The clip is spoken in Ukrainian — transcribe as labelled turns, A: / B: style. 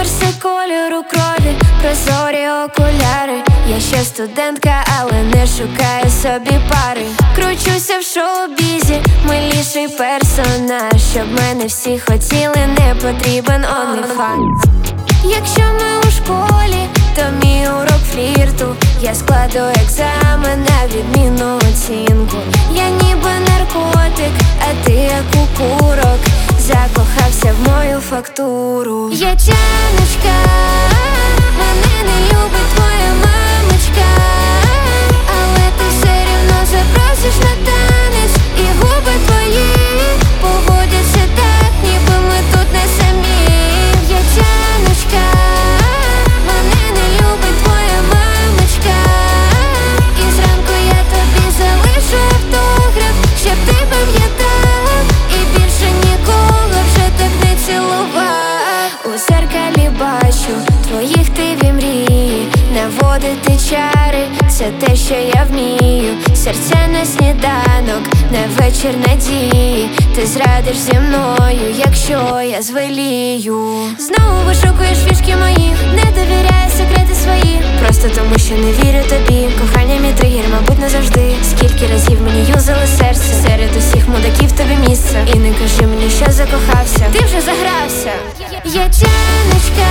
A: Конверси кольору крові, прозорі окуляри. Я ще студентка, але не шукаю собі пари. Кручуся в шоу-бізі, миліший персонаж. Щоб мене всі хотіли, не потрібен OnlyFans. Якщо ми у школі, то мій урок флірту. Я складу екзамен на відмінну оцінку. Я ніби наркотик, а ти як укурок. Закохався в мою фактуру. Я тяночка, мене не любить твоя мамочка. Але ти все рівно запросиш на танець. І губи твої поводяться так, ніби ми тут не самі. Я тяночка, мене не любить твоя мамочка. І зранку я тобі залишу автограф, щоб ти пам'ятав. І більше нікого вже так не цілував. У зеркалі бачу твої хтиві мрії. Наводити чари – це те, що я вмію. Серця на сніданок, на вечір надії. Ти зрадиш зі мною, якщо я звелію. Знову вишукуєш фішки мої, не довіряю секрети свої. Просто тому, що не вірю тобі. Кохання мій тригер, мабуть, назавжди. Скільки разів мені юзали серце. Серед усіх мудаків тобі місце. І не кажи мені, що закохався. Ти вже загрався. Я тяночка,